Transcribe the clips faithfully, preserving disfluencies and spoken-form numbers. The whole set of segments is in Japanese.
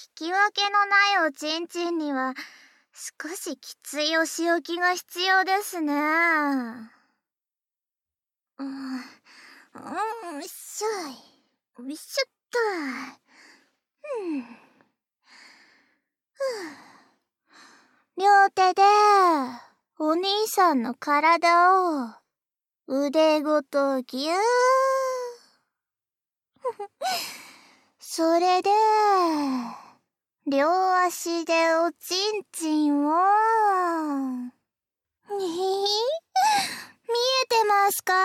き分けのないおちんちんには少しきついお仕置きが必要ですね。うん、うん、しょい。よいしょっと。うん。両手でお兄さんの体を腕ごとぎゅー。それで両足でおちんちんをにひひ見えてますか？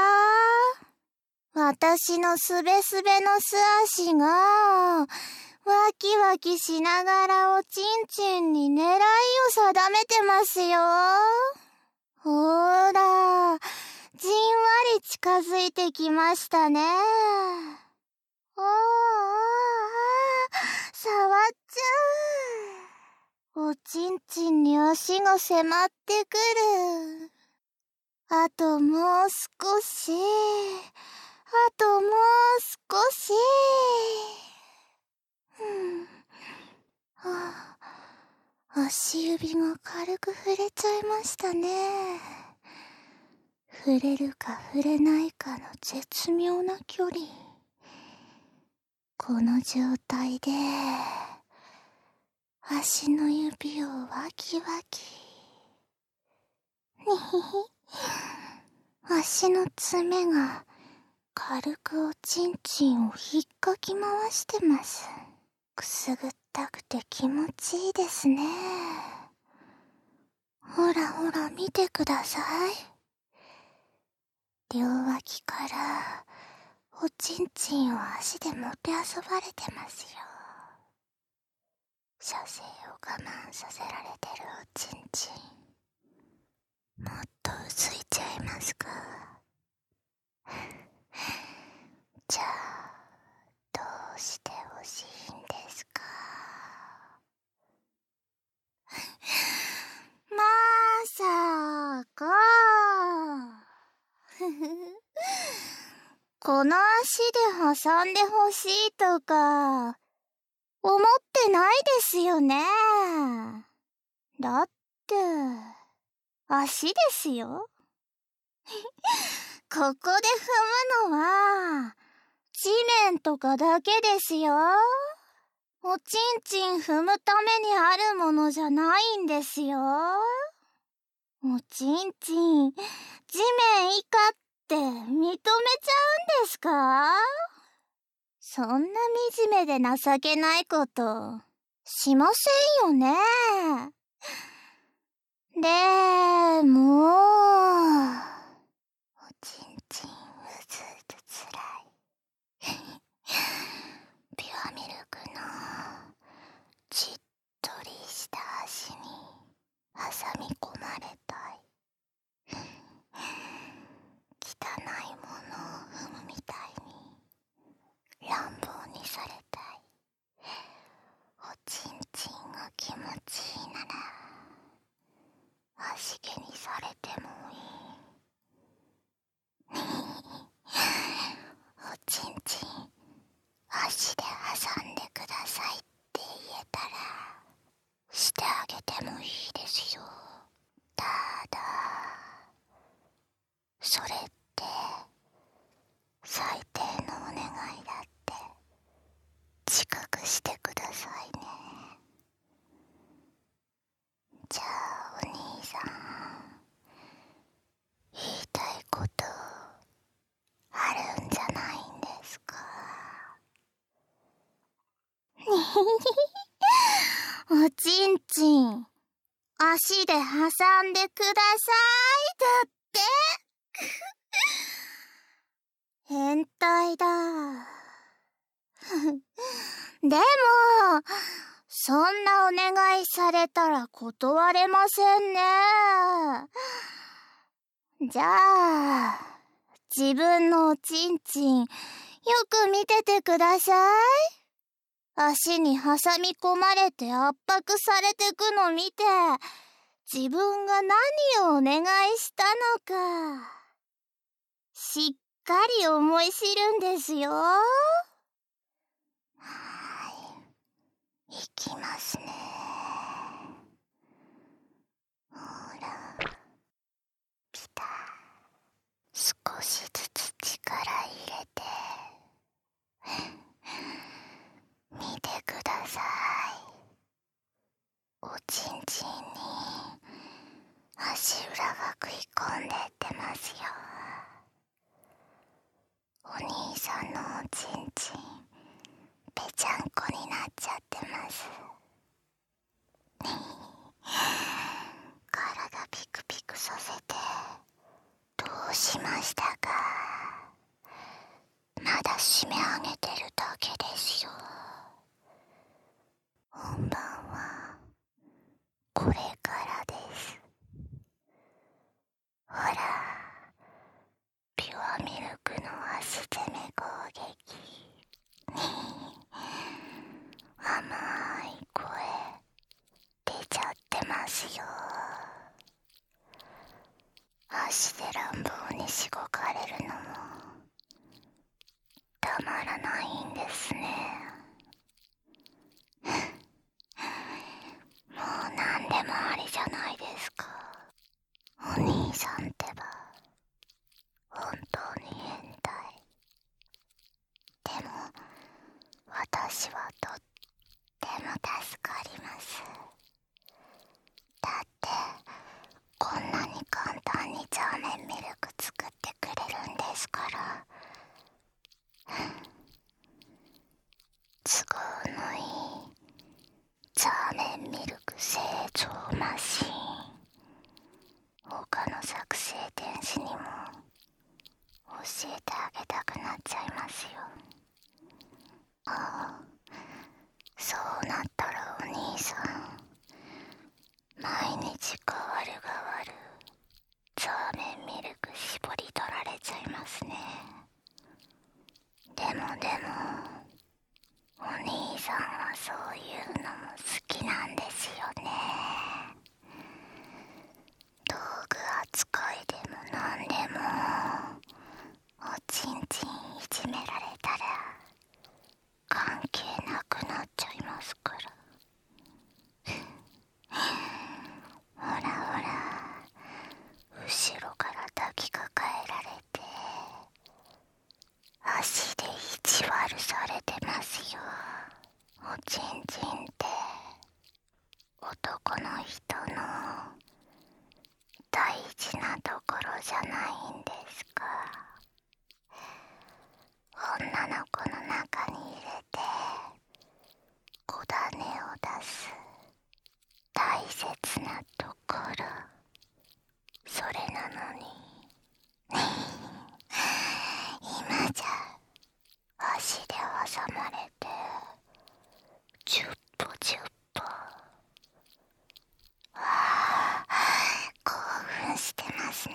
私のすべすべの素足がわきわきしながらおちんちんに狙いを定めてますよ。ほーら、じんわり近づいてきましたね。おーおーおー、触っちゃう。おちんちんに足が迫ってくる。あともう少し。あともう少し。うん。はあ、足指が軽く触れちゃいましたね。触れるか触れないかの絶妙な距離。この状態で足の指をわきわき。にひひ。足の爪が軽くおちんちんを引っかき回してます。くすぐったくて気持ちいいですね。ほらほら見てください。両脇からおちんちんを足でもてあそばれてますよ。射精を我慢させられてるおちんちん、もっと薄いちゃいますか？じゃあどうしてほしいんですか？まさかこの足で挟んでほしいとか思ってないですよね。だって足ですよ。ここで踏むのは地面とかだけですよ。おちんちん踏むためにあるものじゃないんですよ。おちんちん地面以下って認めちゃうんですか？そんな惨めで情けないことしませんよね。でもおちんちんうずうずつらい。ピュアミルクのじっとりした足に挟み込まれたい。汚いものを踏むみたいに乱暴にされたい。おちんちんが気持ちいいなら足毛にされてもいい。おちんちん足で挟んでくださいって言えたらしてあげてもいいですよ。ただそれって最低のお願いだって自覚してくださいね。じゃあお兄さん、言いたいことあるんじゃないんですか？おちんちん足で挟んでくださいだって変態だ。でもそんなお願いされたら断れませんね。じゃあ自分のおちんちんよく見ててください。足に挟み込まれて圧迫されてくの見て自分が何をお願いしたのかしっかり思い知るんですよ。はい、いきちゃんこになっちゃってます。体ピクピクさせてどうしましたか？まだ締め上げてるだけですよ。本番はこれからです。ほら、ピュアミルクの足攻め攻撃。甘い声出ちゃってますよ。足で乱暴にしごかれるのもたまらないんですね。もう何でもありじゃないですか。お兄さんってば本当に変態。でも私はとっても助かります。だってこんなに簡単にザーメンミルク作ってくれるんですから。都合のいいザーメンミルク製造マシン、他の作成天使にも教えてあげたくなっちゃいますよ。ああ、そうなったらお兄さん、毎日変わる変わるザーメンミルク絞り取られちゃいますね。でもでもお兄さんはそういうのも好きなんですよね。道具扱いでもなんでもおちんちんいじめられたら関係なくなっちゃいますから。ほらほら、後ろから抱きかかえられて足で意地悪されてますよ。おちんちんって男の人の大事なところじゃないんですか。女の子の中に入れて子種を出す大切なところ、それなのに今じゃ足で挟まれてじゅっぽじゅっぽ。わあ、興奮してますね。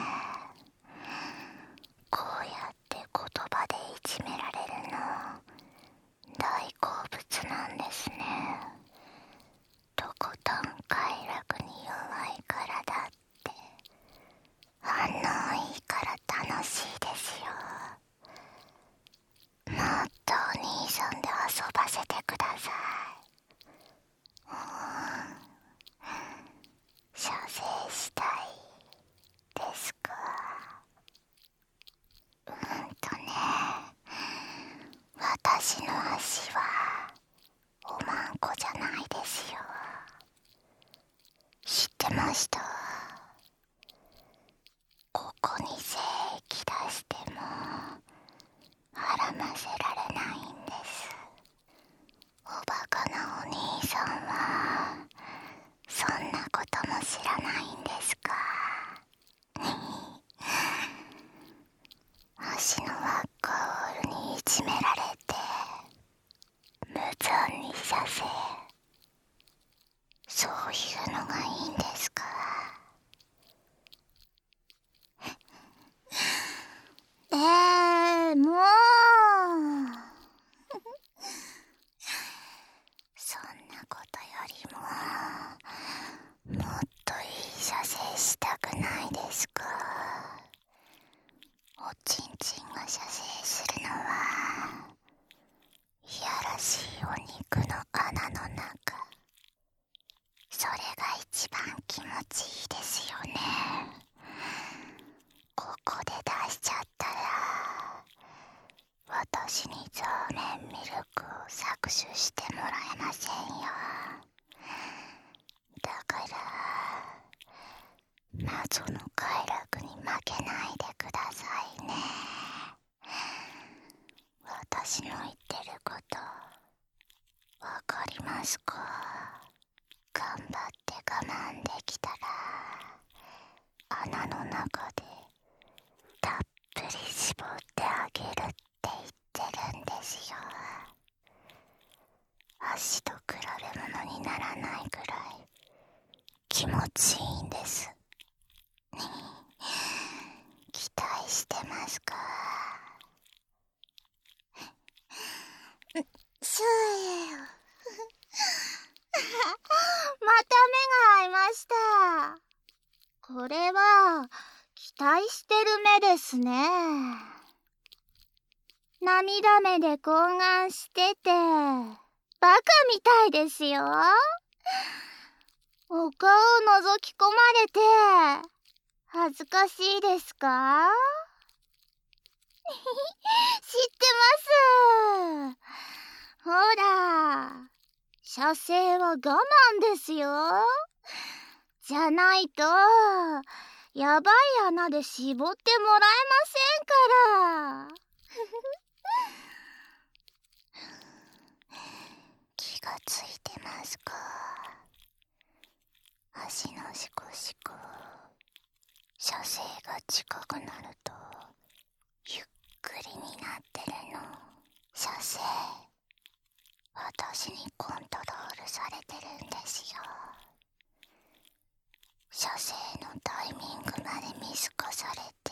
こうやって言葉でいじめられるの大好物なんですね。とことん快楽に弱いからだって反応いいから楽しいですよ。もっとお兄さんで遊ばせてください。射精したいですか？うんとね、私の足はおまんこじゃないですよ。知ってました？ここに精液出しても孕ませられないんです。おバカなお兄さんはそんなことも知らないんですか？足の輪っかオールにいじめられて無残に射精、そういうのがいいんですか？でもそんなことよりももっといい射精したくないですか？おちんちんが射精するのはいやらしいお肉の穴の中、それが一番気持ちいいですよね。ここで出しちゃったら私にザーメンミルクを搾取してもらえませんよ。だから謎の快楽に負けないでくださいね。私の言ってることますか。頑張って我慢できたら穴の中でたっぷり絞ってあげるって言ってるんですよ。足と比べ物にならないくらい気持ちいいんです。期待してますか。シューまた目が合いました。これは期待してる目ですね。涙目で懇願しててバカみたいですよ。お顔を覗き込まれて恥ずかしいですか？知ってます。ほら、射精は我慢ですよ。じゃないとやばい穴で絞ってもらえませんから。気がついてますか？足のシコシコ、射精が近くなるとゆっくりになってるの。射精、私にコントロールされてるんですよ。射精のタイミングまで見透かされて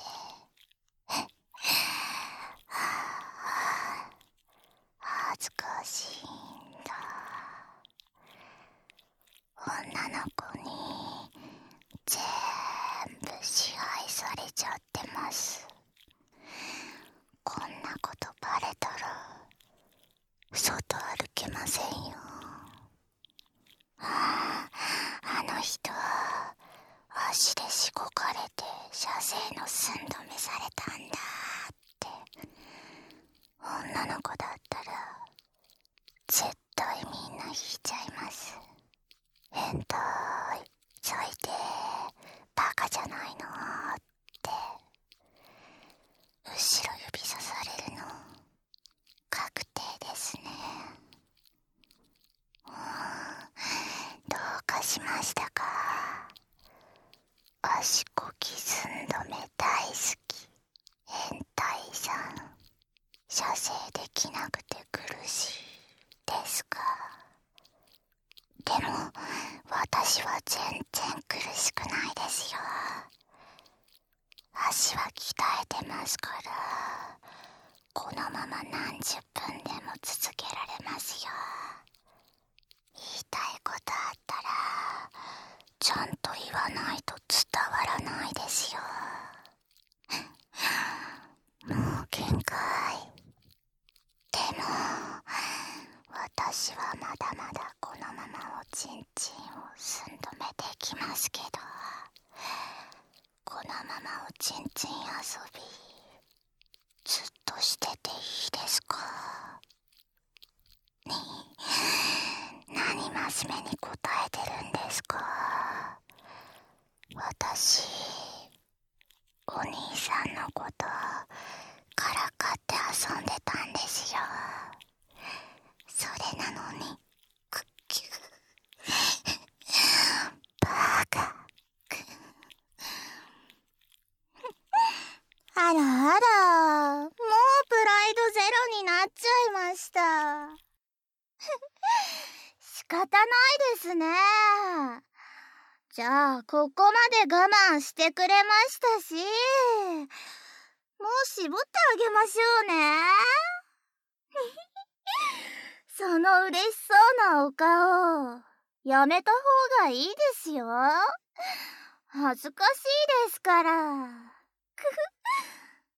恥ずかしいんだ。女の子に全部支配されちゃってます。こんなことバレたら外歩けませんよ。ああ、あの人足でしごかれて射精の寸止めされたんだって女の子だったら絶対みんな引いちゃいます。変態、最低、バカじゃないのって後ろ指さされるの確定ですね。うん、どうかしましたか？足こき寸止め大好き変態さん、射精できなくて苦しいですか？でも私は全然苦しくないですよ。足は鍛えてますから、このまま何十分でも続けられますよ。言いたいことあったらちゃんと言わないと伝わらないですよ。もう限界。でも私はまだまだこのままおちんちんを寸止めてきますけど、このままおちんちん遊びずっとしてていいですか？ねえ、何真面目に答えてるんですか？私お兄さんのことからかって遊んでたんですよ。それなのにクッキュバカあらあら、もうプライドゼロになっちゃいました。仕方ないですね。じゃあここまで我慢してくれましたし、もう絞ってあげましょうね。その嬉しそうなお顔やめた方がいいですよ。恥ずかしいですから。